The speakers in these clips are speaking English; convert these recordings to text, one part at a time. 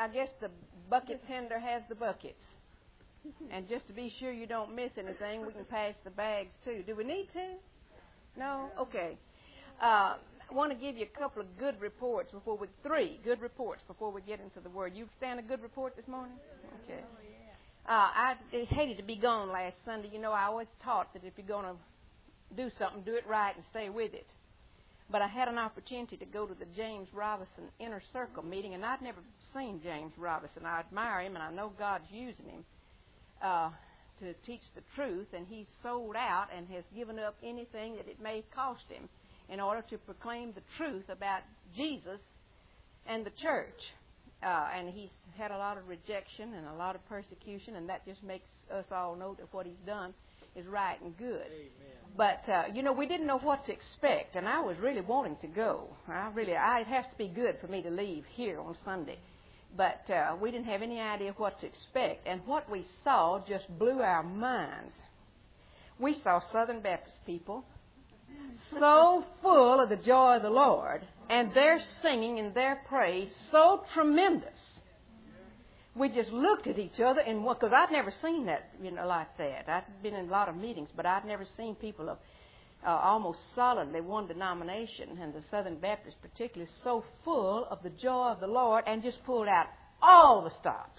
I guess the bucket tender has the buckets. And just to be sure you don't miss anything, we can pass the bags too. Do we need to? No? Okay. I want to give you a couple of good reports three good reports before we get into the Word. You stand a good report this morning? Okay. I hated to be gone last Sunday. You know, I always taught that if you're going to do something, do it right and stay with it. But I had an opportunity to go to the James Robison Inner Circle meeting, and I'd never seen James Robison. I admire him, and I know God's using him to teach the truth, and he's sold out and has given up anything that it may cost him in order to proclaim the truth about Jesus and the church. And he's had a lot of rejection and a lot of persecution, and that just makes us all know that what he's done is right and good. Amen. But, you know, we didn't know what to expect, and I was really wanting to go. It has to be good for me to leave here on Sunday. But we didn't have any idea what to expect, and what we saw just blew our minds. We saw Southern Baptist people so full of the joy of the Lord, and their singing and their praise so tremendous. We just looked at each other, and because I'd never seen that, you know, like that. I'd been in a lot of meetings, but I'd never seen people of almost solidly one denomination, and the Southern Baptists particularly, so full of the joy of the Lord, and just pulled out all the stops,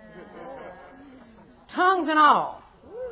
tongues and all.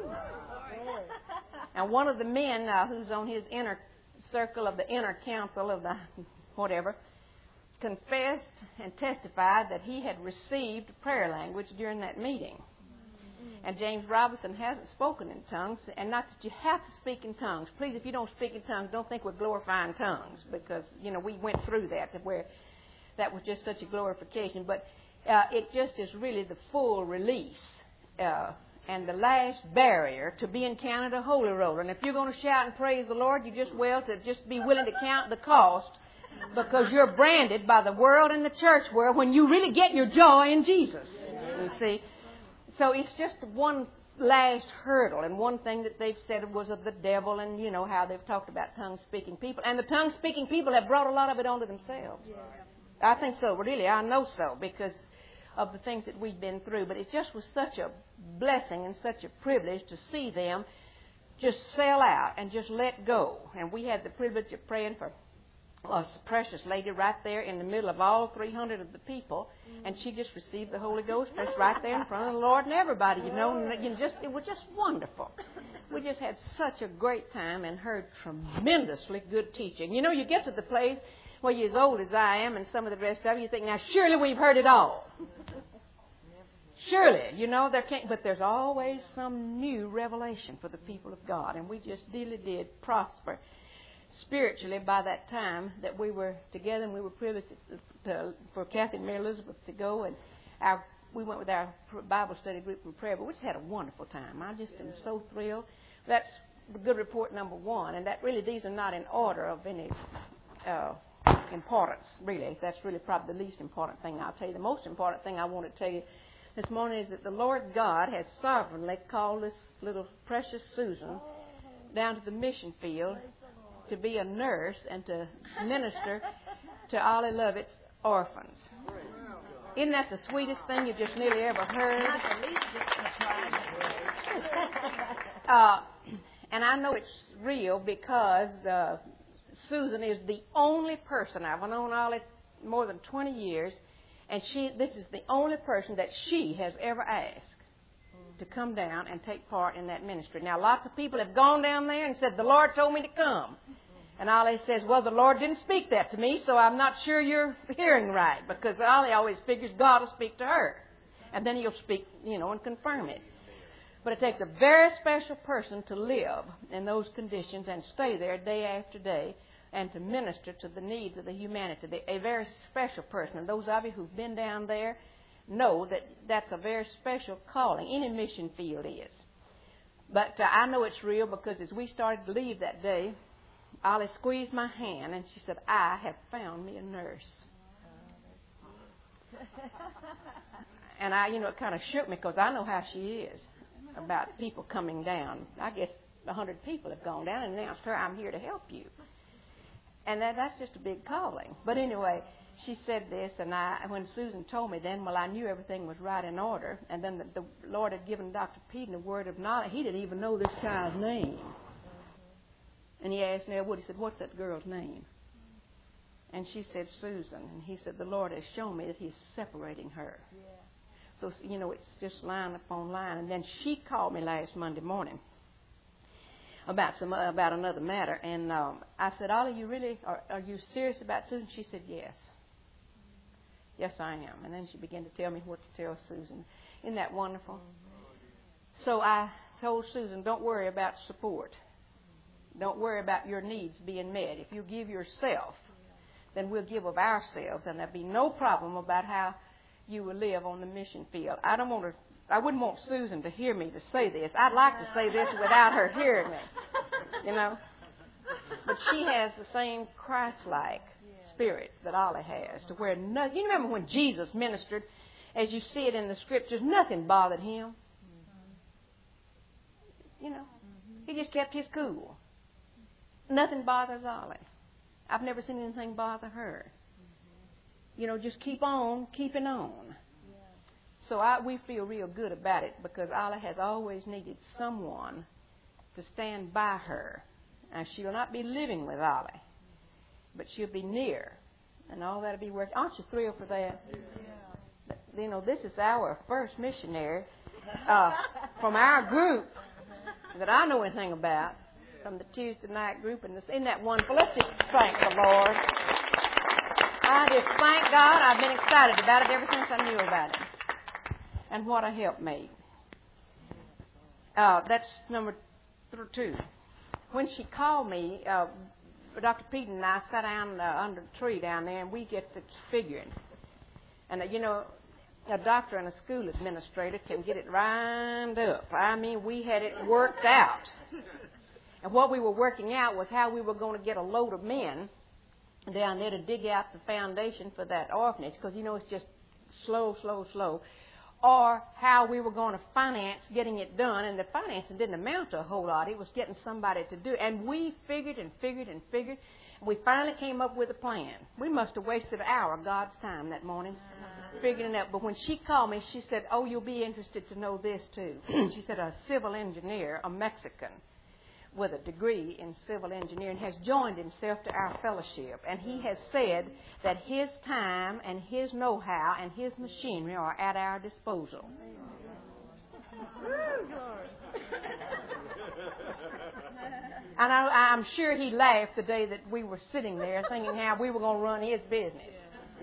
And one of the men who's on his inner circle of the inner council of the whatever confessed and testified that he had received prayer language during that meeting. And James Robison hasn't spoken in tongues, and not that you have to speak in tongues. Please, if you don't speak in tongues, don't think we're glorifying tongues, because, you know, we went through that where that was just such a glorification. But it just is really the full release and the last barrier to being counted a holy roller. And if you're going to shout and praise the Lord, you just be willing to count the cost, because you're branded by the world and the church world when you really get your joy in Jesus. You see? So it's just one last hurdle, and one thing that they've said was of the devil, and you know how they've talked about tongue-speaking people. And the tongue-speaking people have brought a lot of it onto themselves. Yeah. I think so, really. I know so, because of the things that we've been through. But it just was such a blessing and such a privilege to see them just sell out and just let go. And we had the privilege of praying for a precious lady right there in the middle of all 300 of the people, and she just received the Holy Ghost just right there in front of the Lord and everybody, you know. And it was just wonderful. We just had such a great time and heard tremendously good teaching. You know, you get to the place where you're as old as I am and some of the rest of you think, now surely we've heard it all. Surely, you know, but there's always some new revelation for the people of God, and we just really did prosper spiritually by that time that we were together, and we were privileged for Kathy and Mary Elizabeth to go, and we went with our Bible study group from prayer, but we just had a wonderful time. I just am so thrilled. That's good report number one, and that really, these are not in order of any importance, really. That's really probably the least important thing I'll tell you. The most important thing I want to tell you this morning is that the Lord God has sovereignly called this little precious Susan down to the mission field to be a nurse and to minister to Ollie Lovett's orphans. Isn't that the sweetest thing you just nearly ever heard? And I know it's real because Susan is the only person, I've known Ollie more than 20 years, and this is the only person that she has ever asked to come down and take part in that ministry. Now, lots of people have gone down there and said, the Lord told me to come. And Ollie says, well, the Lord didn't speak that to me, so I'm not sure you're hearing right, because Ollie always figures God will speak to her. And then he'll speak, you know, and confirm it. But it takes a very special person to live in those conditions and stay there day after day and to minister to the needs of the humanity. A very special person. And those of you who've been down there know that that's a very special calling. Any mission field is. But I know it's real because as we started to leave that day, Ollie squeezed my hand and she said, I have found me a nurse. And it kind of shook me because I know how she is about people coming down. I guess 100 people have gone down and announced her, I'm here to help you. And that's just a big calling. But anyway, she said this, and when Susan told me then, well, I knew everything was right in order. And then the Lord had given Dr. Peden a word of knowledge. He didn't even know this child's name. And he asked Nell Wood, he said, what's that girl's name? And she said, Susan. And he said, the Lord has shown me that he's separating her. Yeah. So, it's just line upon line. And then she called me last Monday morning about another matter. And I said, Ollie, are you serious about Susan? She said, yes. Yes, I am. And then she began to tell me what to tell Susan. Isn't that wonderful? Mm-hmm. So I told Susan, don't worry about support. Don't worry about your needs being met. If you give yourself, then we'll give of ourselves, and there'll be no problem about how you will live on the mission field. I wouldn't want Susan to hear me to say this. I'd like to say this without her hearing me, But she has the same Christ-like spirit that Ollie has, to where you remember when Jesus ministered, as you see it in the Scriptures, nothing bothered him. He just kept his cool. Nothing bothers Ollie. I've never seen anything bother her. Just keep on keeping on. So we feel real good about it, because Ollie has always needed someone to stand by her. Now, she'll not be living with Ollie, but she'll be near, and all that'll be working. Aren't you thrilled for that? Yeah. This is our first missionary from our group that I know anything about, from the Tuesday night group. And isn't that wonderful? Let's just thank the Lord. I just thank God. I've been excited about it ever since I knew about it. And what a helpmate. That's number 2. When she called me, Dr. Peden and I sat down under a tree down there, and we get to figuring. And, a doctor and a school administrator can get it lined up. I mean, we had it worked out. And what we were working out was how we were going to get a load of men down there to dig out the foundation for that orphanage, because, it's just slow. Or how we were going to finance getting it done. And the financing didn't amount to a whole lot. It was getting somebody to do it. And we figured. We finally came up with a plan. We must have wasted an hour of God's time that morning figuring it out. But when she called me, she said, oh, you'll be interested to know this too. She said a civil engineer, a Mexican, with a degree in civil engineering, has joined himself to our fellowship. And he has said that his time and his know-how and his machinery are at our disposal. And I'm sure he laughed the day that we were sitting there thinking how we were going to run his business.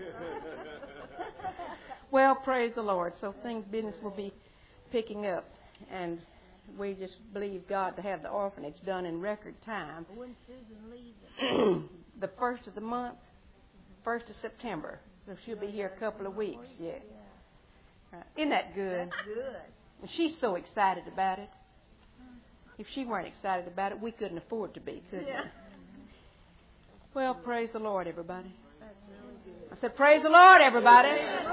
Well, praise the Lord. So business will be picking up. And we just believe God to have the orphanage done in record time. When Susan leaves? The 1st of the month, 1st of September. So she'll be here a couple of weeks. Yeah. Right. Isn't that good? That's good. And she's so excited about it. If she weren't excited about it, we couldn't afford to be, could we? Well, praise the Lord, everybody. That's really good. I said, praise the Lord, everybody.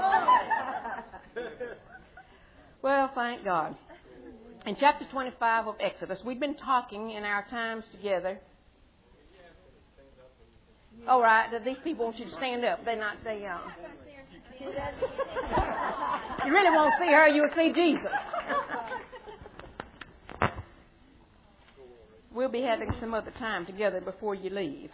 Well, thank God. In chapter 25 of Exodus, we've been talking in our times together. All right, these people want you to stand up. You really won't see her, you'll see Jesus. We'll be having some other time together before you leave.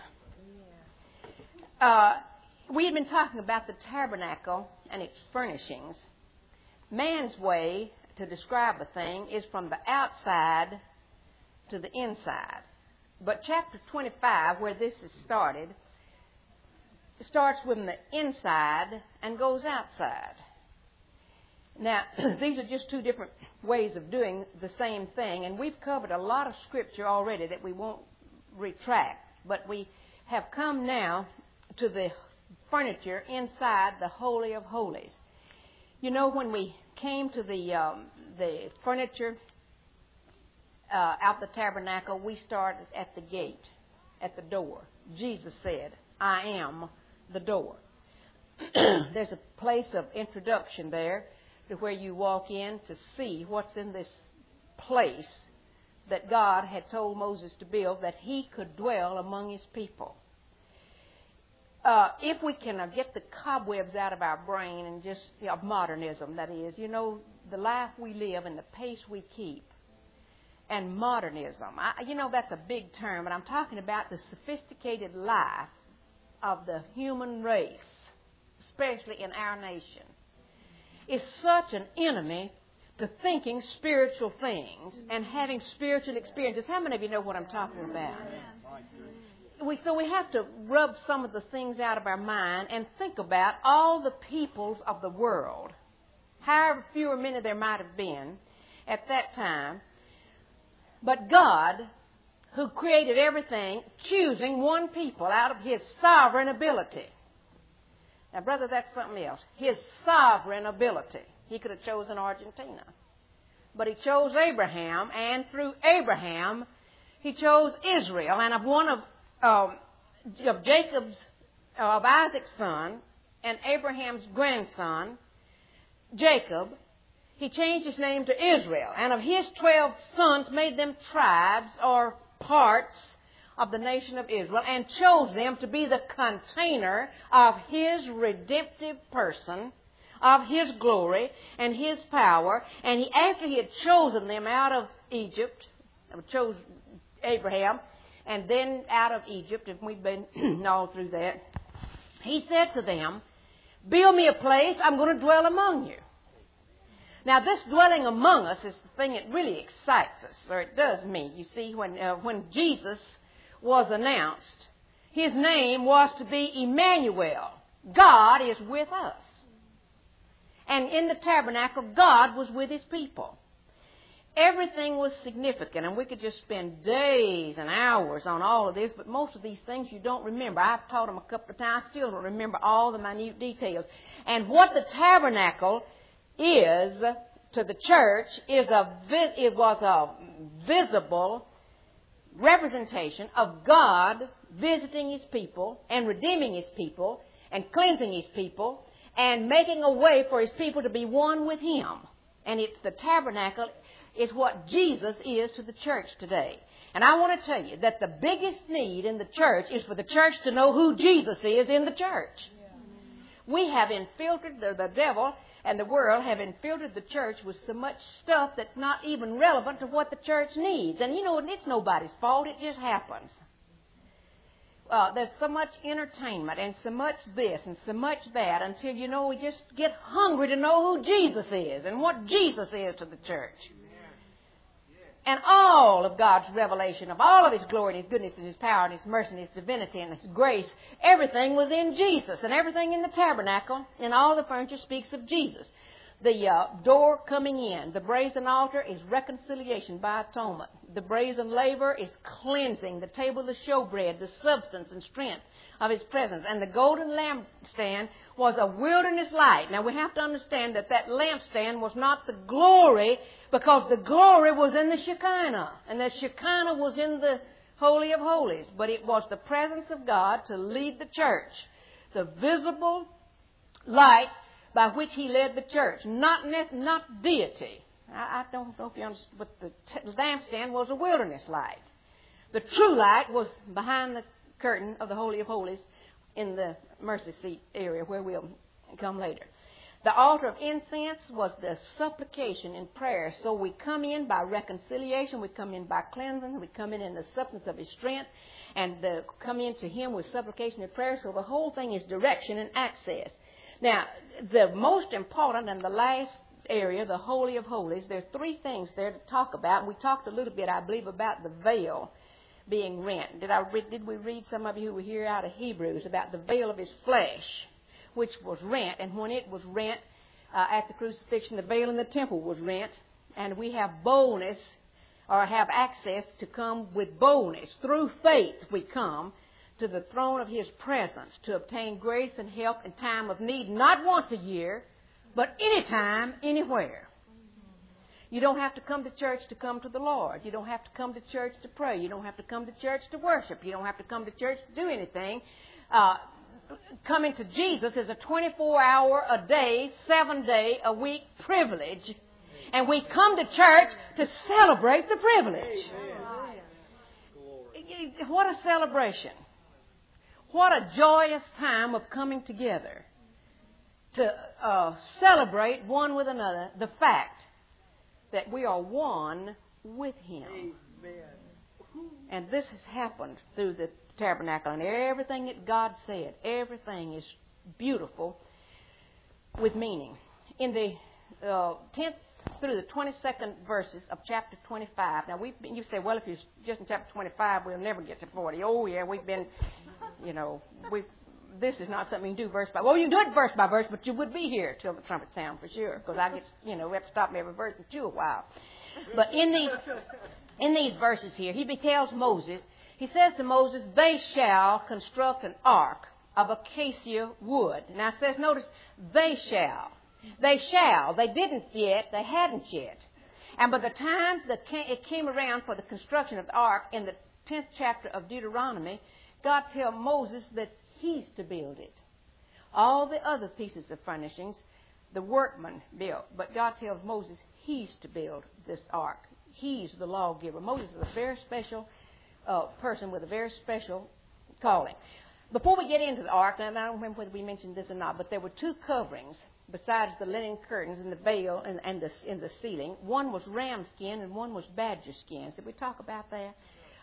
We have been talking about the tabernacle and its furnishings. Man's way to describe a thing is from the outside to the inside. But chapter 25, where this is started, starts with the inside and goes outside. Now, these are just two different ways of doing the same thing, and we've covered a lot of scripture already that we won't retract, but we have come now to the furniture inside the Holy of Holies. You know, when we came to the furniture out the tabernacle, we started at the gate, at the door. Jesus said, I am the door. There's a place of introduction there to where you walk in to see what's in this place that God had told Moses to build, that he could dwell among his people. if we can get the cobwebs out of our brain and just, of modernism, that is, the life we live and the pace we keep, and modernism. That's a big term, but I'm talking about the sophisticated life of the human race, especially in our nation, is such an enemy to thinking spiritual things and having spiritual experiences. How many of you know what I'm talking about? So we have to rub some of the things out of our mind and think about all the peoples of the world, however few or many there might have been at that time. But God, who created everything, choosing one people out of His sovereign ability. Now, brother, that's something else. His sovereign ability. He could have chosen Argentina. But He chose Abraham, and through Abraham, He chose Israel. And of one of Isaac's son, and Abraham's grandson, Jacob, He changed his name to Israel. And of his 12 sons, made them tribes or parts of the nation of Israel, and chose them to be the container of His redemptive person, of His glory and His power. And after He had chosen them out of Egypt, chose Abraham, and then out of Egypt, and we've been all through that, He said to them, build me a place, I'm going to dwell among you. Now, this dwelling among us is the thing that really excites us, or it does me. You see, when Jesus was announced, His name was to be Emmanuel. God is with us. And in the tabernacle, God was with His people. Everything was significant, and we could just spend days and hours on all of this, but most of these things you don't remember. I've taught them a couple of times. I still don't remember all the minute details. And what the tabernacle is to the church it was a visible representation of God visiting His people and redeeming His people and cleansing His people and making a way for His people to be one with Him. And it's the tabernacle is what Jesus is to the church today. And I want to tell you that the biggest need in the church is for the church to know who Jesus is in the church. We have infiltrated, the devil and the world have infiltrated the church with so much stuff that's not even relevant to what the church needs. And it's nobody's fault. It just happens. There's so much entertainment and so much this and so much that until, we just get hungry to know who Jesus is and what Jesus is to the church. And all of God's revelation of all of His glory and His goodness and His power and His mercy and His divinity and His grace, everything was in Jesus. And everything in the tabernacle and all the furniture speaks of Jesus. The door coming in, the brazen altar is reconciliation by atonement. The brazen laver is cleansing. The table of showbread, the substance and strength of His presence. And the golden lampstand was a wilderness light. Now we have to understand that lampstand was not the glory, because the glory was in the Shekinah. And the Shekinah was in the Holy of Holies. But it was the presence of God to lead the church. The visible light by which He led the church. Not deity. I don't know if you understand, but the lampstand was a wilderness light. The true light was behind the curtain of the Holy of Holies in the mercy seat area where we'll come later. The altar of incense was the supplication and prayer. So we come in by reconciliation, we come in by cleansing, we come in the substance of His strength, and come into Him with supplication and prayer. So the whole thing is direction and access. Now, the most important and the last area, the Holy of Holies, there are three things there to talk about. We talked a little bit, I believe, about the veil being rent. Did we read, some of you who were here out of Hebrews, about the veil of His flesh, which was rent? And when it was rent at the crucifixion, the veil in the temple was rent. And we have boldness, or have access to come with boldness. Through faith we come to the throne of His presence to obtain grace and help in time of need, not once a year, but anytime, anywhere. You don't have to come to church to come to the Lord. You don't have to come to church to pray. You don't have to come to church to worship. You don't have to come to church to do anything. Coming to Jesus is a 24-hour-a-day, 7-day-a-week privilege. And we come to church to celebrate the privilege. What a celebration. What a joyous time of coming together to celebrate one with another the fact that we are one with Him. Amen. And this has happened through the tabernacle, and everything that God said, everything is beautiful with meaning. In the 10th through the 22nd verses of chapter 25. Now, you say, well, if you're just in chapter 25, we'll never get to 40. Oh, yeah, we've been, this is not something you can do verse by verse. Well, you can do it verse by verse, but you would be here till the trumpet sound for sure, because I get, we have to stop every verse and chew a while. But in these verses here, he tells Moses, he says to Moses, they shall construct an ark of acacia wood. Now it says, notice, they shall. They shall. They didn't yet. They hadn't yet. And by the time it came around for the construction of the ark in the 10th chapter of Deuteronomy, God tells Moses that he's to build it. All the other pieces of furnishings, the workman built. But God tells Moses he's to build this ark. He's the lawgiver. Moses is a very special person with a very special calling. Before we get into the ark, and I don't remember whether we mentioned this or not, but there were two coverings besides the linen curtains and the veil and in the ceiling. One was ram skin and one was badger skins. Did we talk about that?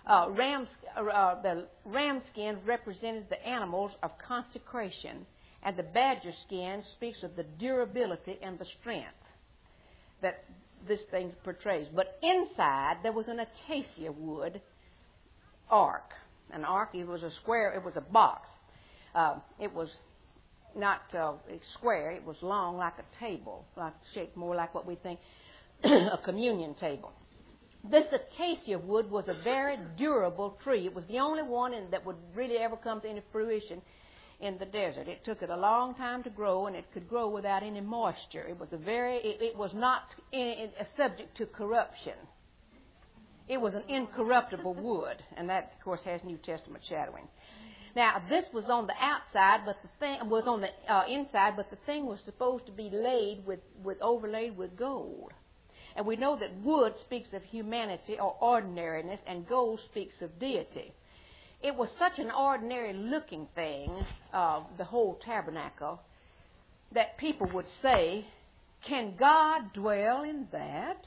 The ram skin represented the animals of consecration, and the badger skin speaks of the durability and the strength that this thing portrays. But inside there was an acacia wood ark. An ark, it was a square, it was a box. It was not square, it was long like a table, shaped more like what we think a communion table. This acacia wood was a very durable tree. It was the only one that would really ever come to any fruition in the desert. It took it a long time to grow, and it could grow without any moisture. It was not subject to corruption. It was an incorruptible wood, and that, of course, has New Testament shadowing. Now, this was on the outside, but the thing was on the inside, but the thing was supposed to be overlaid with gold. And we know that wood speaks of humanity or ordinariness, and gold speaks of deity. It was such an ordinary-looking thing, the whole tabernacle, that people would say, "Can God dwell in that?"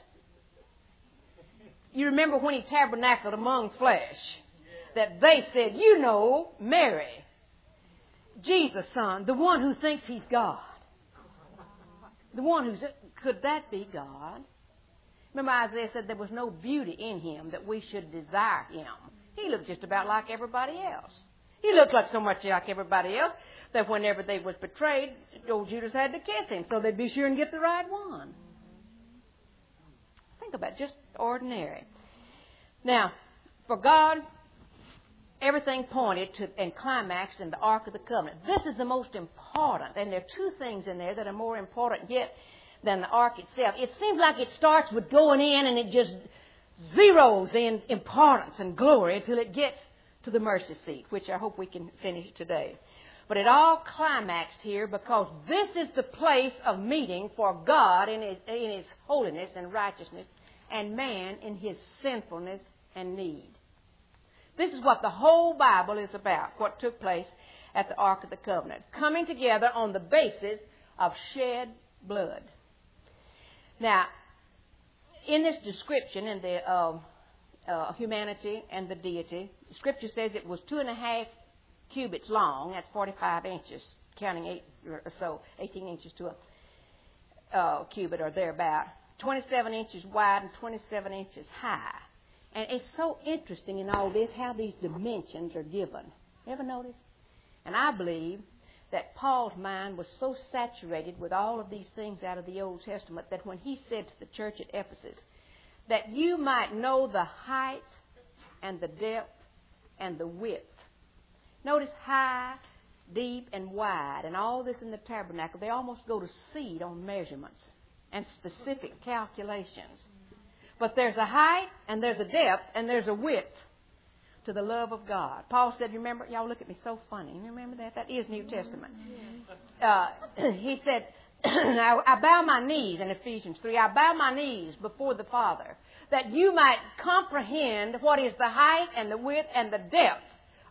You remember when he tabernacled among flesh, that they said, Mary, Jesus' son, the one who thinks he's God. The one could that be God? Remember Isaiah said there was no beauty in him that we should desire him. He looked just about like everybody else. He looked like so much like everybody else that whenever they was betrayed, old Judas had to kiss him so they'd be sure and get the right one. Think about it, just ordinary. Now, for God, everything pointed to and climaxed in the Ark of the Covenant. This is the most important, and there are two things in there that are more important yet than the Ark itself. It seems like it starts with going in and it just zeroes in importance and glory until it gets to the mercy seat, which I hope we can finish today. But it all climaxed here because this is the place of meeting for God in His holiness and righteousness, and man in his sinfulness and need. This is what the whole Bible is about, what took place at the Ark of the Covenant, coming together on the basis of shed blood. Now, in this description in the humanity and the deity, the Scripture says it was 2.5 cubits long. That's 45 inches, counting 8 or so, 18 inches to a cubit or thereabout. 27 inches wide and 27 inches high. And it's so interesting in all this how these dimensions are given. You ever notice? And I believe that Paul's mind was so saturated with all of these things out of the Old Testament that when he said to the church at Ephesus, that you might know the height and the depth and the width. Notice high, deep, and wide, and all this in the tabernacle. They almost go to seed on measurements and specific calculations. But there's a height, and there's a depth, and there's a width to the love of God. Paul said, you remember, y'all look at me so funny. You remember that? That is New Testament. He said, I bow my knees, in Ephesians 3, I bow my knees before the Father, that you might comprehend what is the height and the width and the depth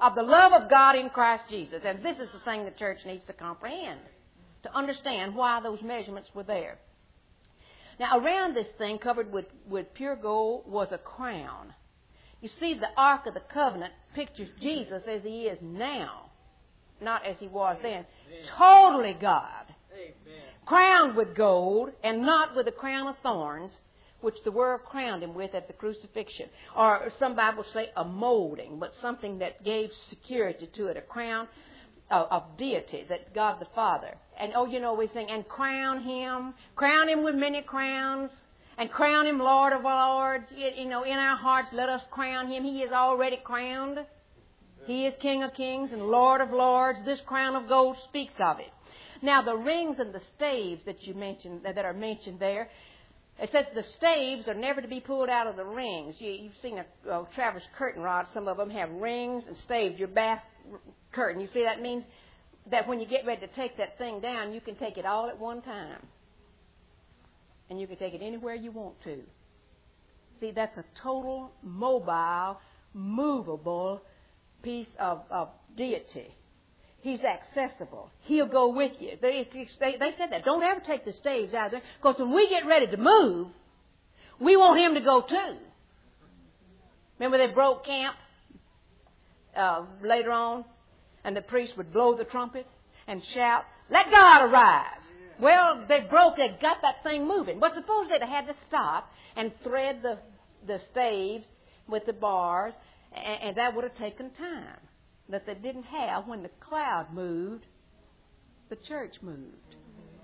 of the love of God in Christ Jesus. And this is the thing the church needs to comprehend, to understand why those measurements were there. Now, around this thing, covered with pure gold, was a crown. You see, the Ark of the Covenant pictures Jesus as he is now, not as he was then. Totally God. Crowned with gold, and not with a crown of thorns, which the world crowned him with at the crucifixion. Or some Bibles say a molding, but something that gave security to it, a crown of deity, that God the Father. And, we sing, and crown him with many crowns, and crown him Lord of Lords. In our hearts, let us crown him. He is already crowned. He is King of Kings and Lord of Lords. This crown of gold speaks of it. Now, the rings and the staves that you mentioned, that are mentioned there, it says the staves are never to be pulled out of the rings. You've seen a Traverse curtain rod. Some of them have rings and staves. Your bath curtain. You see, that means that when you get ready to take that thing down, you can take it all at one time. And you can take it anywhere you want to. See, that's a total mobile, movable piece of deity. He's accessible. He'll go with you. They said that. Don't ever take the staves out of there, because when we get ready to move, we want him to go too. Remember they broke camp later on, and the priest would blow the trumpet and shout, "Let God arise." Well, they got that thing moving. But suppose they'd had to stop and thread the staves with the bars, and that would have taken time that they didn't have when the cloud moved, the church moved.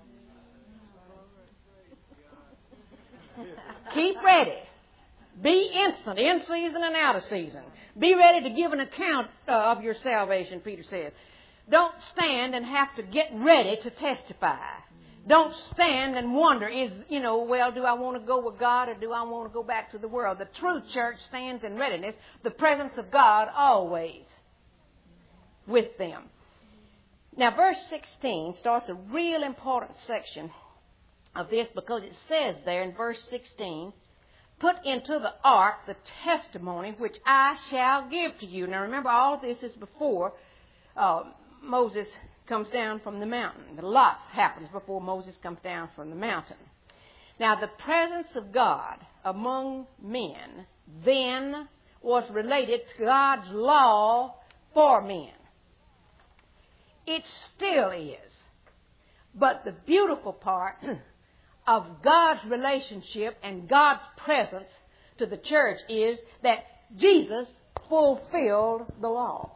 Keep ready. Be instant, in season and out of season. Be ready to give an account of your salvation, Peter says. Don't stand and have to get ready to testify. Don't stand and wonder, do I want to go with God or do I want to go back to the world? The true church stands in readiness, the presence of God always with them. Now, verse 16 starts a real important section of this, because it says there in verse 16, "Put into the ark the testimony which I shall give to you." Now, remember, all of this is before Moses comes down from the mountain. The lots happens before Moses comes down from the mountain. Now, the presence of God among men then was related to God's law for men. It still is. But the beautiful part of God's relationship and God's presence to the church is that Jesus fulfilled the law.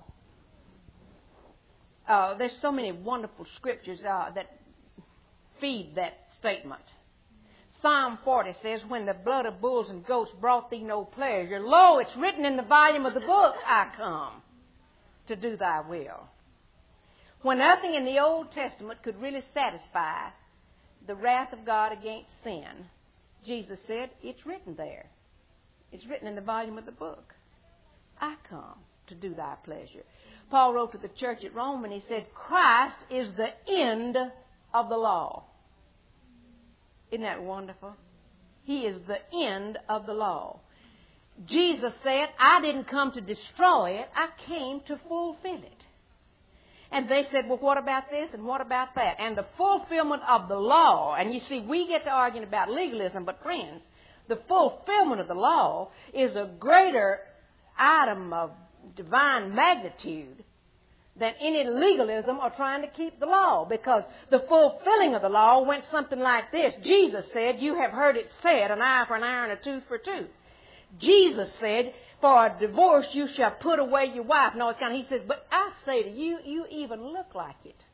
There's so many wonderful scriptures that feed that statement. Psalm 40 says, "When the blood of bulls and goats brought thee no pleasure, lo, it's written in the volume of the book, I come to do thy will." When nothing in the Old Testament could really satisfy the wrath of God against sin, Jesus said, "It's written there. It's written in the volume of the book. I come to do thy pleasure." Paul wrote to the church at Rome and he said, "Christ is the end of the law." Isn't that wonderful? He is the end of the law. Jesus said, "I didn't come to destroy it. I came to fulfill it." And they said, "Well, what about this and what about that?" And the fulfillment of the law, and you see, we get to arguing about legalism, but friends, the fulfillment of the law is a greater item of divine magnitude than any legalism or trying to keep the law, because the fulfilling of the law went something like this. Jesus said, "You have heard it said, an eye for an eye and a tooth for a tooth." Jesus said, "For a divorce you shall put away your wife." No, it's kind of, he says, "But I say to you, you even look like it."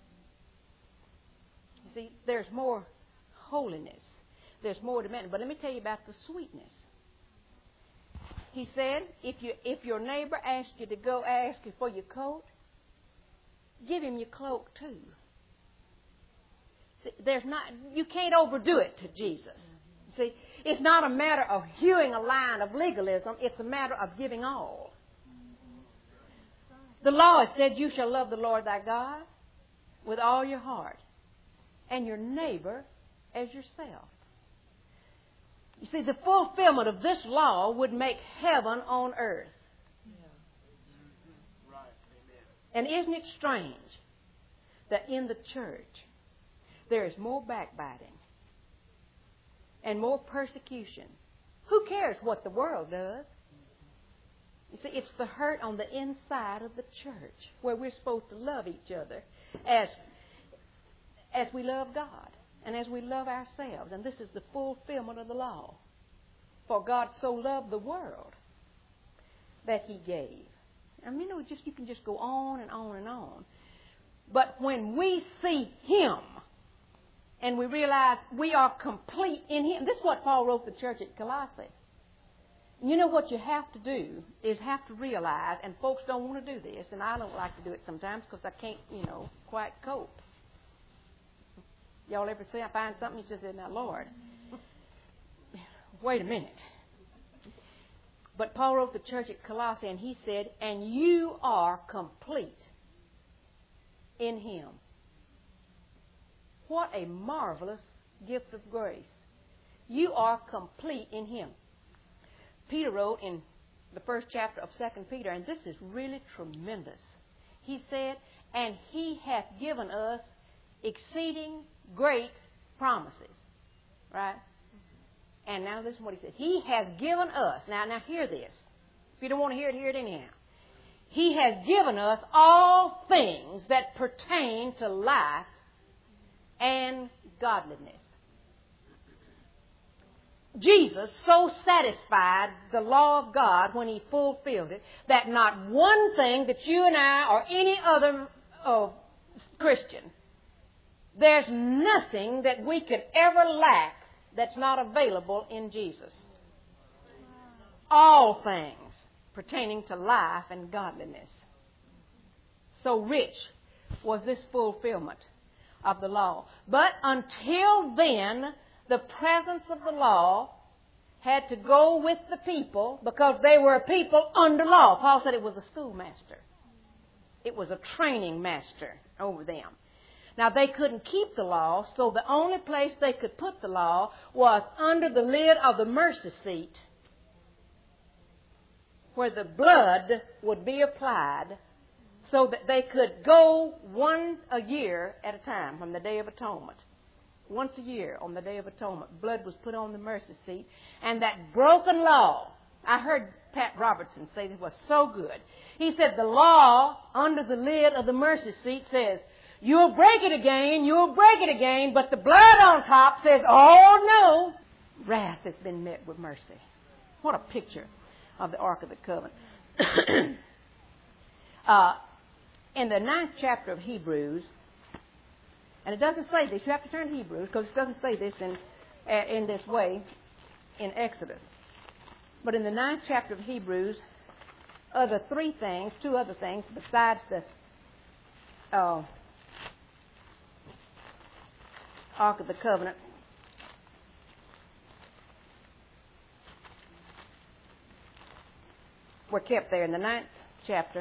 You see, there's more holiness. There's more demanding. But let me tell you about the sweetness. He said, if your neighbor asks you to go ask you for your coat, give him your cloak too. See, you can't overdo it to Jesus. See, it's not a matter of hewing a line of legalism. It's a matter of giving all. The law has said, "You shall love the Lord thy God with all your heart, and your neighbor as yourself." You see, the fulfillment of this law would make heaven on earth. And isn't it strange that in the church there is more backbiting and more persecution? Who cares what the world does? You see, it's the hurt on the inside of the church where we're supposed to love each other as we love God and as we love ourselves. And this is the fulfillment of the law. For God so loved the world that He gave. I mean, you can just go on and on and on. But when we see Him and we realize we are complete in Him, this is what Paul wrote the church at Colossae. You know what you have to do is have to realize, and folks don't want to do this, and I don't like to do it sometimes because I can't, quite cope. Y'all ever say I find something, you just say, now, Lord, wait a minute. But Paul wrote the church at Colossae, and he said, and you are complete in Him. What a marvelous gift of grace. You are complete in Him. Peter wrote in the first chapter of 2 Peter, and this is really tremendous. He said, and He hath given us exceeding great promises. Right? And now listen to what he said. He has given us, now hear this. If you don't want to hear it anyhow. He has given us all things that pertain to life and godliness. Jesus so satisfied the law of God when He fulfilled it that not one thing that you and I or any other Christian, there's nothing that we could ever lack that's not available in Jesus. All things pertaining to life and godliness. So rich was this fulfillment of the law. But until then, the presence of the law had to go with the people because they were a people under law. Paul said it was a schoolmaster. It was a training master over them. Now, they couldn't keep the law, so the only place they could put the law was under the lid of the mercy seat, where the blood would be applied so that they could go one a year at a time from the Day of Atonement. Once a year on the Day of Atonement, blood was put on the mercy seat. And that broken law, I heard Pat Robertson say this was so good. He said the law under the lid of the mercy seat says, you'll break it again, but the blood on top says, oh no, wrath has been met with mercy. What a picture of the Ark of the Covenant. In the 9th chapter of Hebrews, and it doesn't say this, you have to turn to Hebrews because it doesn't say this in this way in Exodus. But in the 9th chapter of Hebrews, two other things besides the Ark of the Covenant, were kept there in the 9th chapter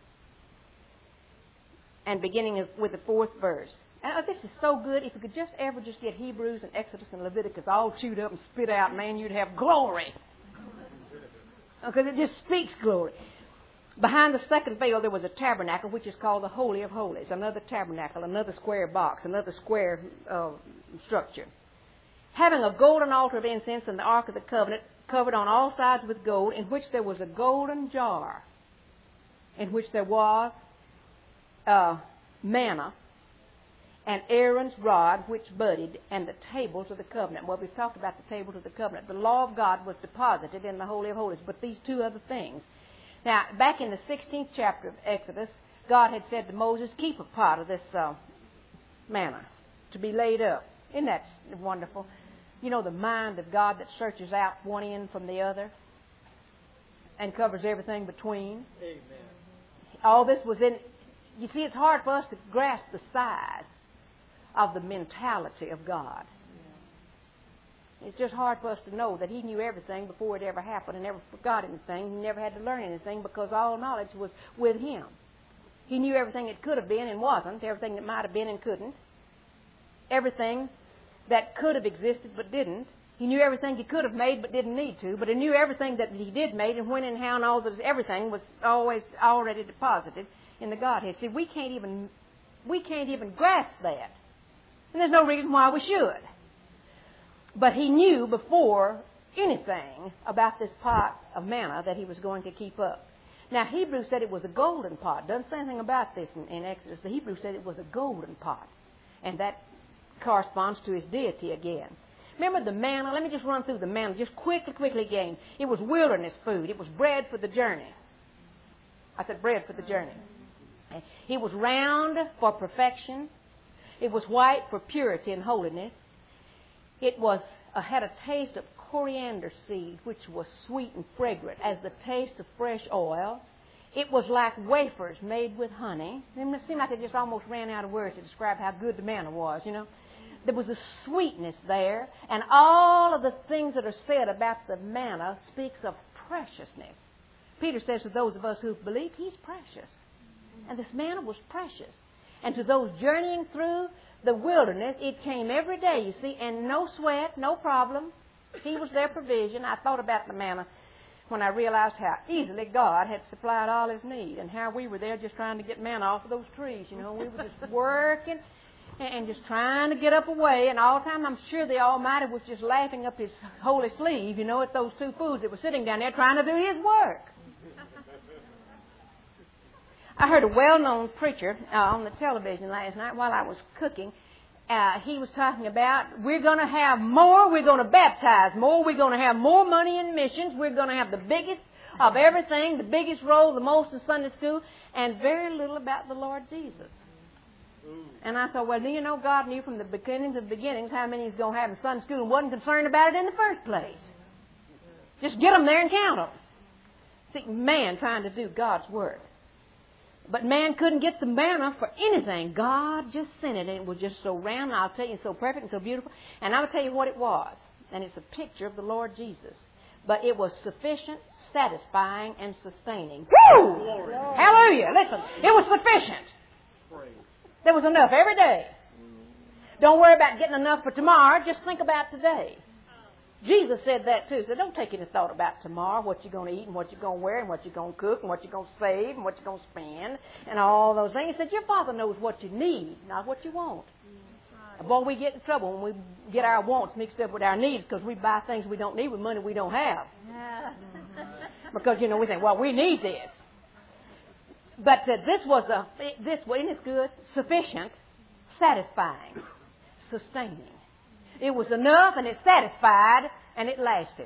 and beginning with the 4th verse. And this is so good. If you could just ever get Hebrews and Exodus and Leviticus all chewed up and spit out, man, you'd have glory. Because it just speaks glory. Behind the second veil there was a tabernacle, which is called the Holy of Holies. Another tabernacle, another square box, another square structure. Having a golden altar of incense and the Ark of the Covenant covered on all sides with gold, in which there was a golden jar, in which there was manna, and Aaron's rod which budded, and the tables of the covenant. Well, we've talked about the tables of the covenant. The law of God was deposited in the Holy of Holies, but these two other things. Now, back in the 16th chapter of Exodus, God had said to Moses, keep a pot of this manna to be laid up. Isn't that wonderful? You know, the mind of God that searches out one end from the other and covers everything between. Amen. All this was in... You see, it's hard for us to grasp the size of the mentality of God. It's just hard for us to know that He knew everything before it ever happened and never forgot anything. He never had to learn anything because all knowledge was with Him. He knew everything that could have been and wasn't, everything that might have been and couldn't, everything that could have existed but didn't. He knew everything he could have made but didn't need to. But he knew everything that he did made and when and how and all those, everything was always already deposited in the Godhead. See, we can't even grasp that. And there's no reason why we should. But he knew before anything about this pot of manna that he was going to keep up. Now, Hebrews said it was a golden pot. Doesn't say anything about this in Exodus. The Hebrews said it was a golden pot. And that corresponds to his deity again. Remember the manna? Let me just run through the manna just quickly again. It was wilderness food. It was bread for the journey. I said bread for the journey. It was round for perfection. It was white for purity and holiness. It had a taste of coriander seed, which was sweet and fragrant as the taste of fresh oil. It was like wafers made with honey. It seemed like I just almost ran out of words to describe how good the manna was, you know. There was a sweetness there, and all of the things that are said about the manna speaks of preciousness. Peter says to those of us who believe, he's precious. And this manna was precious. And to those journeying through the wilderness, it came every day, you see, and no sweat, no problem. He was their provision. I thought about the manna when I realized how easily God had supplied all his need and how we were there just trying to get manna off of those trees. You know, we were just working and just trying to get up away, and all the time I'm sure the Almighty was just laughing up his holy sleeve, you know, at those two fools that were sitting down there trying to do his work. I heard a well-known preacher on the television last night while I was cooking. He was talking about, we're going to have more, we're going to baptize more, we're going to have more money in missions, we're going to have the biggest of everything, the biggest role, the most in Sunday school, and very little about the Lord Jesus. And I thought, well, do you know God knew from the beginnings of beginnings how many he's going to have in Sunday school and wasn't concerned about it in the first place. Just get them there and count them. See, man trying to do God's work. But man couldn't get the manna for anything. God just sent it, and it was just so round, and I'll tell you, so perfect and so beautiful. And I'll tell you what it was. And it's a picture of the Lord Jesus. But it was sufficient, satisfying, and sustaining. Woo! Glory. Hallelujah! Listen, it was sufficient. There was enough every day. Don't worry about getting enough for tomorrow. Just think about today. Jesus said that too. So don't take any thought about tomorrow, what you're going to eat and what you're going to wear and what you're going to cook and what you're going to save and what you're going to spend and all those things. He said, your Father knows what you need, not what you want. And boy, we get in trouble when we get our wants mixed up with our needs because we buy things we don't need with money we don't have. Because, you know, we think, well, we need this. But this wasn't it good? Sufficient, satisfying, sustaining. It was enough and it satisfied and it lasted.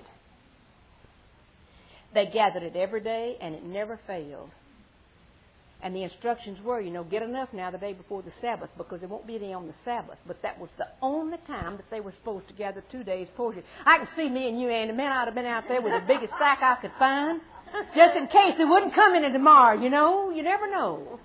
They gathered it every day and it never failed. And the instructions were, you know, get enough now the day before the Sabbath because there won't be any on the Sabbath. But that was the only time that they were supposed to gather 2 days' portion. I can see me and you, Andy, man, I'd have been out there with the biggest sack I could find. Just in case it wouldn't come in tomorrow, you know. You never know.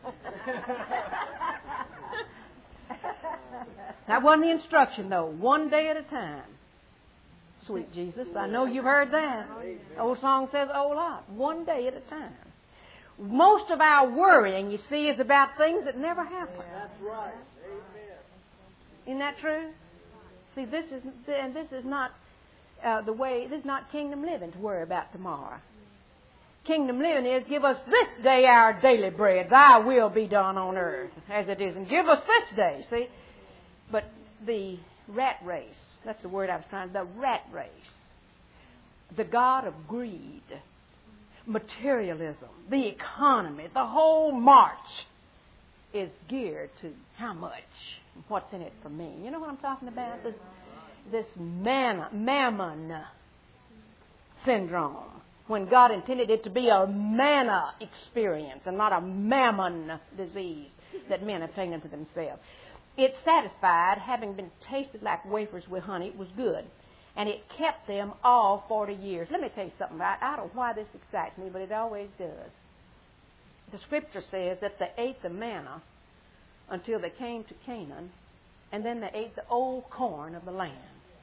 That wasn't the instruction, though. 1 day at a time. Sweet Jesus, I know you've heard that. The old song says a whole lot. 1 day at a time. Most of our worrying, you see, is about things that never happen. That's right. Amen. Isn't that true? See, this is not the way. This is not kingdom living to worry about tomorrow. Kingdom living is, give us this day our daily bread. Thy will be done on earth as it is. And give us this day, see. But the rat race, that's the word I was trying to, the rat race, the God of greed, materialism, the economy, the whole march is geared to how much, what's in it for me. You know what I'm talking about? This mammon syndrome. When God intended it to be a manna experience and not a mammon disease that men have taken to themselves. It satisfied, having been tasted like wafers with honey, it was good. And it kept them all 40 years. Let me tell you something. I don't know why this excites me, but it always does. The Scripture says that they ate the manna until they came to Canaan, and then they ate the old corn of the land.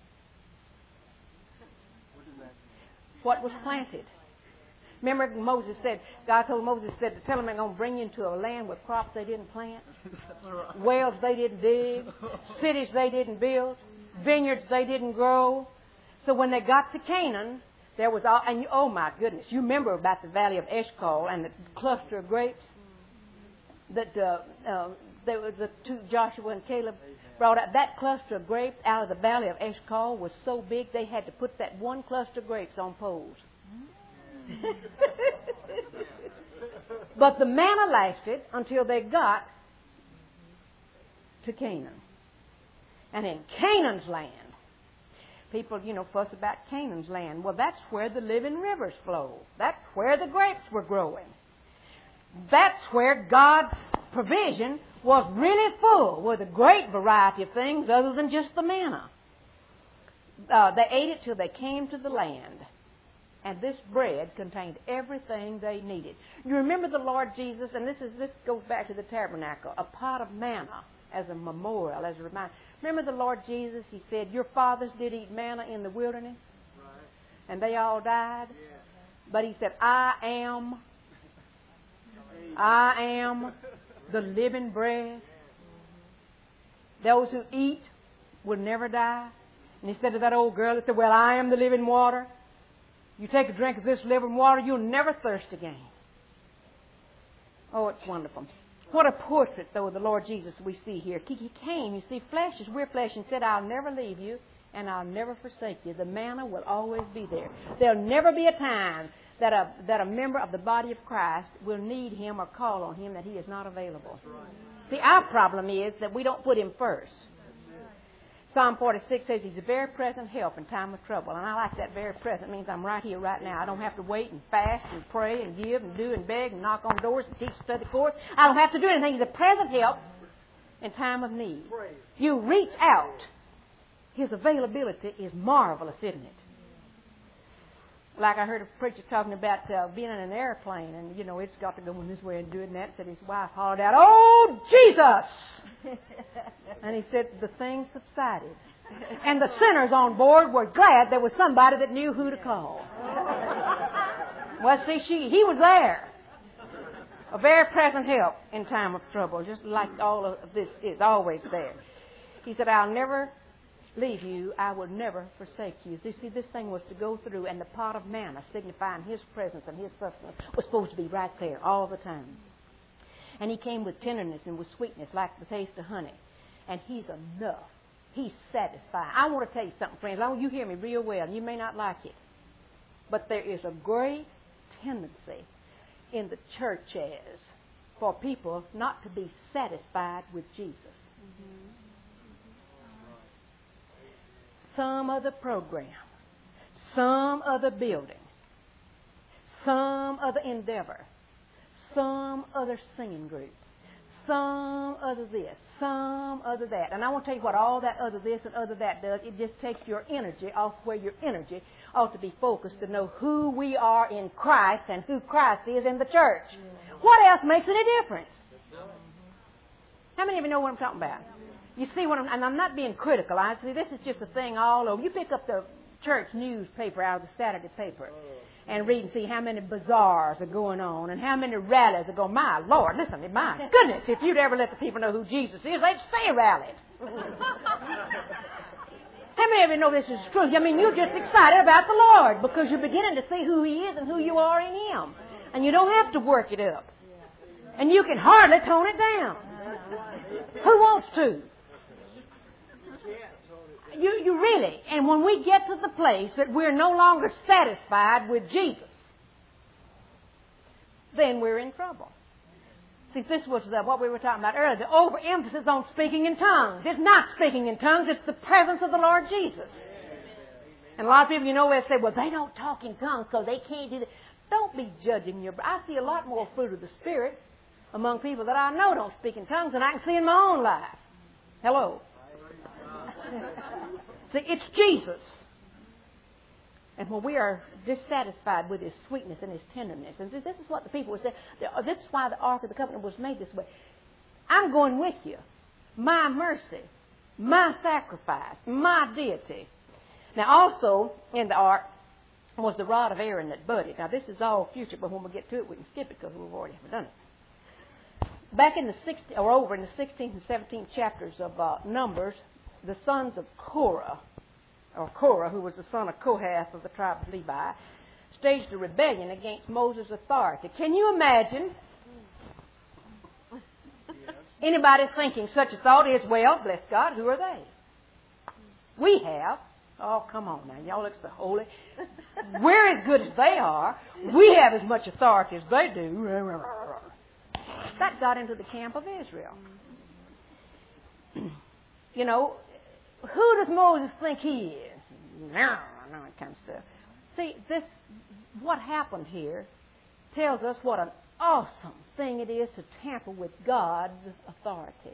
What was planted? Remember Moses said, God told Moses, to tell them I'm going to bring you into a land with crops they didn't plant, wells they didn't dig, cities they didn't build, vineyards they didn't grow. So when they got to Canaan, there was all, and oh my goodness, you remember about the valley of Eshcol and the cluster of grapes that there was the two, Joshua and Caleb, brought out. That cluster of grapes out of the valley of Eshcol was so big they had to put that one cluster of grapes on poles. But the manna lasted until they got to Canaan. And in Canaan's land, people, fuss about Canaan's land. Well, that's where the living rivers flow. That's where the grapes were growing. That's where God's provision was really full with a great variety of things other than just the manna. They ate it till they came to the land. And this bread contained everything they needed. You remember the Lord Jesus, and this goes back to the tabernacle, a pot of manna as a memorial, as a reminder. Remember the Lord Jesus, He said, your fathers did eat manna in the wilderness, and they all died. But He said, I am the living bread. Those who eat will never die. And He said to that old girl that said, well, I am the living water. You take a drink of this living water, you'll never thirst again. Oh, it's wonderful. What a portrait, though, of the Lord Jesus we see here. He came, you see, we're flesh, and said, I'll never leave you, and I'll never forsake you. The manna will always be there. There'll never be a time that a member of the body of Christ will need Him or call on Him that He is not available. See, our problem is that we don't put Him first. Psalm 46 says He's a very present help in time of trouble. And I like that very present. It means I'm right here, right now. I don't have to wait and fast and pray and give and do and beg and knock on doors and teach study course. I don't have to do anything. He's a present help in time of need. You reach out. His availability is marvelous, isn't it? Like I heard a preacher talking about being in an airplane, and, it's got to go in this way and doing that. Said his wife hollered out, oh, Jesus! And he said the thing subsided. And the sinners on board were glad there was somebody that knew who to call. Well, see, he was there. A very present help in time of trouble, just like all of this is always there. He said, I'll never leave you, I will never forsake you. You see, this thing was to go through, and the pot of manna, signifying His presence and His sustenance, was supposed to be right there all the time. And He came with tenderness and with sweetness, like the taste of honey. And He's enough. He's satisfying. I want to tell you something, friends. I want you to hear me real well, and you may not like it. But there is a great tendency in the churches for people not to be satisfied with Jesus. Mm-hmm. Some other program, some other building, some other endeavor, some other singing group, some other this, some other that. And I want to tell you what all that other this and other that does. It just takes your energy off where your energy ought to be focused to know who we are in Christ and who Christ is in the church. What else makes any difference? How many of you know what I'm talking about? You see what and I'm not being critical. I see this is just a thing all over. You pick up the church newspaper out of the Saturday paper and read and see how many bazaars are going on and how many rallies are going. My Lord, listen, my goodness, if you'd ever let the people know who Jesus is, they'd stay rallied. How many of you know this is true? I mean, you're just excited about the Lord because you're beginning to see who He is and who you are in Him. And you don't have to work it up. And you can hardly tone it down. Who wants to? You really, and when we get to the place that we're no longer satisfied with Jesus, then we're in trouble. See, this was what we were talking about earlier, the overemphasis on speaking in tongues. It's not speaking in tongues, it's the presence of the Lord Jesus. And a lot of people, they say, well, they don't talk in tongues because they can't do that. Don't be judging your... I see a lot more fruit of the Spirit among people that I know don't speak in tongues than I can see in my own life. Hello. See, it's Jesus. And when we are dissatisfied with His sweetness and His tenderness, and this is what the people would say, this is why the Ark of the Covenant was made this way. I'm going with you. My mercy, my sacrifice, my deity. Now also, in the Ark was the rod of Aaron that budded. Now this is all future, but when we get to it, we can skip it because we've already done it. Back in the 16th and 17th chapters of Numbers, the sons of Korah or Korah, who was the son of Kohath of the tribe of Levi, staged a rebellion against Moses' authority. Can you imagine anybody thinking such a thought is, well, bless God, who are they? We have. Oh, come on now. Y'all look so holy. We're as good as they are. We have as much authority as they do. That got into the camp of Israel. You know, who does Moses think he is? No, that kind of stuff. See, what happened here tells us what an awesome thing it is to tamper with God's authority.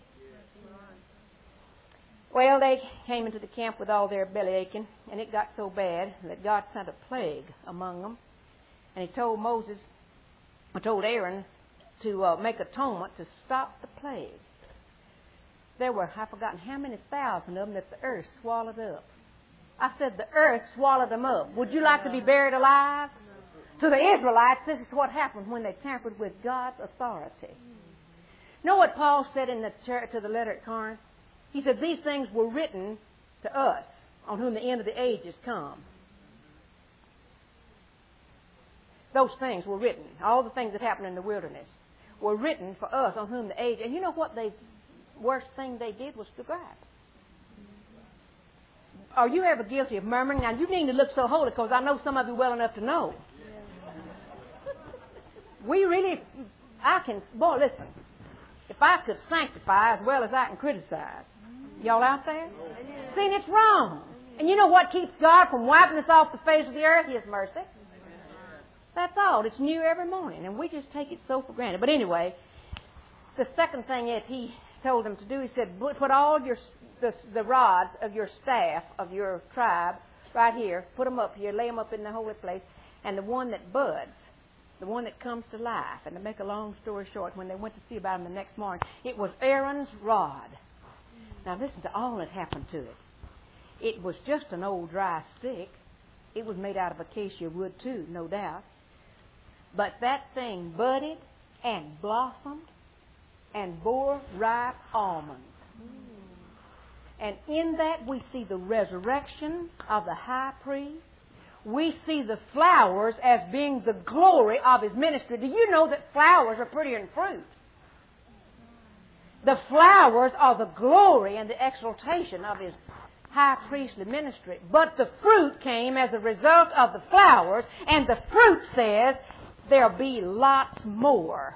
Well, they came into the camp with all their belly aching, and it got so bad that God sent a plague among them. And He told Aaron to make atonement to stop the plague. There were, I've forgotten how many thousand of them that the earth swallowed up. I said the earth swallowed them up. Would you like to be buried alive? To the Israelites, this is what happened when they tampered with God's authority. You know what Paul said in to the letter at Corinth? He said, these things were written to us, on whom the end of the age has come. Those things were written. All the things that happened in the wilderness were written for us, on whom the age... And you know what the worst thing they did was to grab. Are you ever guilty of murmuring? Now, you need to look so holy, because I know some of you well enough to know. We really... Boy, listen. If I could sanctify as well as I can criticize. Y'all out there? See, it's wrong. And you know what keeps God from wiping us off the face of the earth? His mercy. That's all. It's new every morning. And we just take it so for granted. But anyway, the second thing is He told them to do, He said, put all the rods of your staff, of your tribe, right here. Put them up here. Lay them up in the holy place. And the one that buds, the one that comes to life. And to make a long story short, when they went to see about him the next morning, it was Aaron's rod. Now listen to all that happened to it. It was just an old dry stick. It was made out of acacia wood too, no doubt. But that thing budded and blossomed and bore ripe almonds. And in that we see the resurrection of the high priest. We see the flowers as being the glory of His ministry. Do you know that flowers are prettier than fruit? The flowers are the glory and the exaltation of His high priestly ministry. But the fruit came as a result of the flowers, and the fruit says there'll be lots more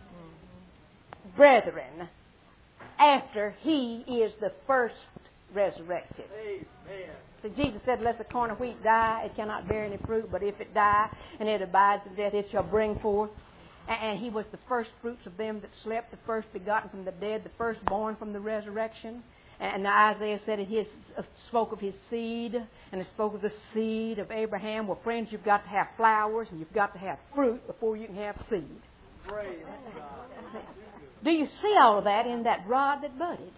brethren after He is the first resurrected. Amen. So Jesus said, unless the corn of wheat die, it cannot bear any fruit. But if it die and it abides in death, it shall bring forth. And He was the first fruits of them that slept, the first begotten from the dead, the firstborn from the resurrection. And Isaiah said He spoke of His seed, and it spoke of the seed of Abraham. Well, friends, you've got to have flowers and you've got to have fruit before you can have seed. Praise God. Do you see all of that in that rod that budded?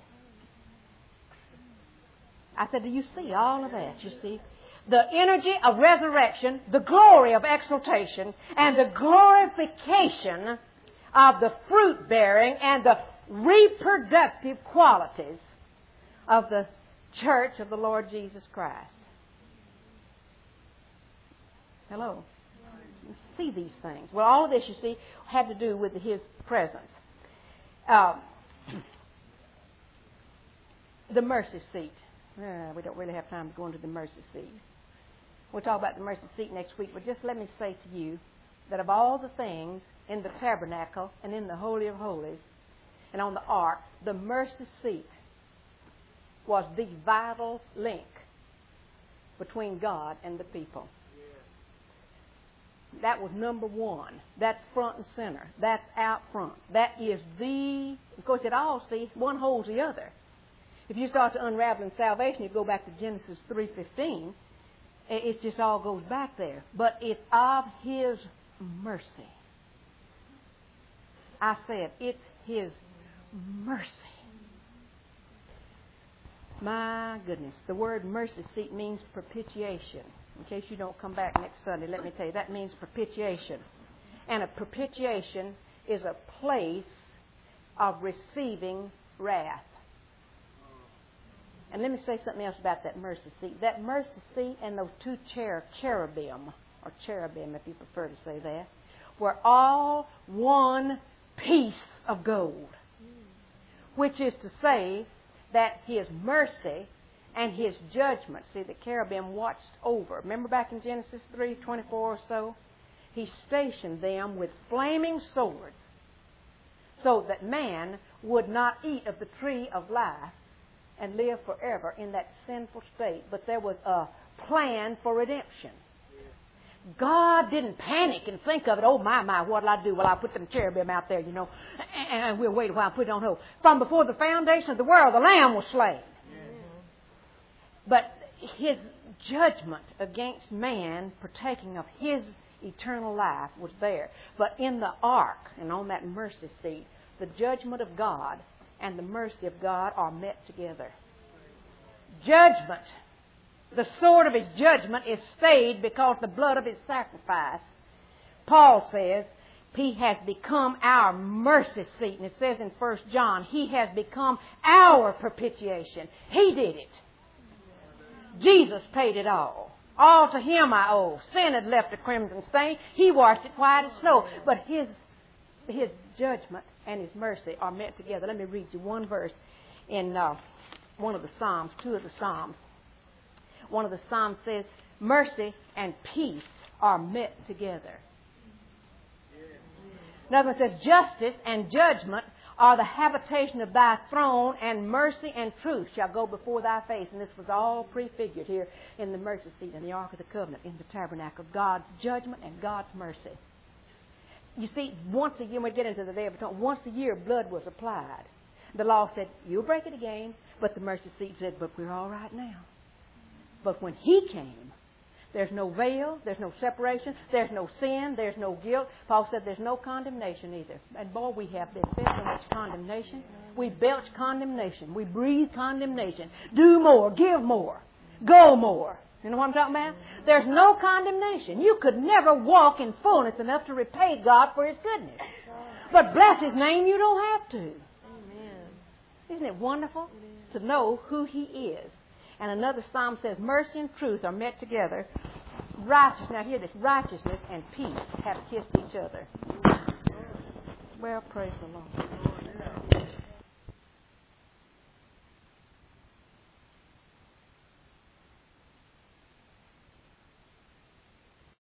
I said, do you see all of that? You see? The energy of resurrection, the glory of exaltation, and the glorification of the fruit-bearing and the reproductive qualities of the church of the Lord Jesus Christ. Hello? You see these things. Well, all of this, you see, had to do with His presence. The mercy seat. We don't really have time to go into the mercy seat. We'll talk about the mercy seat next week, but just let me say to you that of all the things in the tabernacle and in the Holy of Holies and on the ark, the mercy seat was the vital link between God and the people. That was number one. That's front and center. That's out front. That is of course, it all, see, one holds the other. If you start to unravel in salvation, you go back to Genesis 3:15, it just all goes back there. But it's of His mercy. I said, it's His mercy. My goodness, the word mercy seat means propitiation. In case you don't come back next Sunday, let me tell you, that means propitiation. And a propitiation is a place of receiving wrath. And let me say something else about that mercy seat. That mercy seat and those two cherubim, or cherubim if you prefer to say that, were all one piece of gold. Which is to say that His mercy and His judgment, see, the cherubim watched over. Remember back in Genesis 3:24 or so? He stationed them with flaming swords so that man would not eat of the tree of life and live forever in that sinful state. But there was a plan for redemption. God didn't panic and think of it, oh my, what'll I do? Well, I'll put them cherubim out there, and we'll wait a while and put it on hold. From before the foundation of the world, the Lamb was slain. But His judgment against man partaking of His eternal life was there. But in the ark and on that mercy seat, the judgment of God and the mercy of God are met together. Judgment, the sword of His judgment, is stayed because the blood of His sacrifice. Paul says He has become our mercy seat. And it says in 1 John, He has become our propitiation. He did it. Jesus paid it all. All to Him I owe. Sin had left a crimson stain. He washed it white as snow. But His judgment and His mercy are met together. Let me read you one verse in one of the Psalms, two of the Psalms. One of the Psalms says, mercy and peace are met together. Another one says, justice and judgment are the habitation of Thy throne, and mercy and truth shall go before Thy face. And this was all prefigured here in the mercy seat in the Ark of the Covenant, in the tabernacle. God's judgment and God's mercy. You see, once a year, when we get into the Day of Atonement, once a year blood was applied. The law said, you'll break it again. But the mercy seat said, but we're all right now. But when He came, there's no veil, there's no separation, there's no sin, there's no guilt. Paul said there's no condemnation either. And boy, we have been fed so much condemnation. We belch condemnation. We breathe condemnation. Do more, give more, go more. You know what I'm talking about? There's no condemnation. You could never walk in fullness enough to repay God for His goodness. But bless His name, you don't have to. Amen. Isn't it wonderful to know who He is? And another psalm says, mercy and truth are met together. Righteousness, now hear this, righteousness and peace have kissed each other. Well, praise the Lord.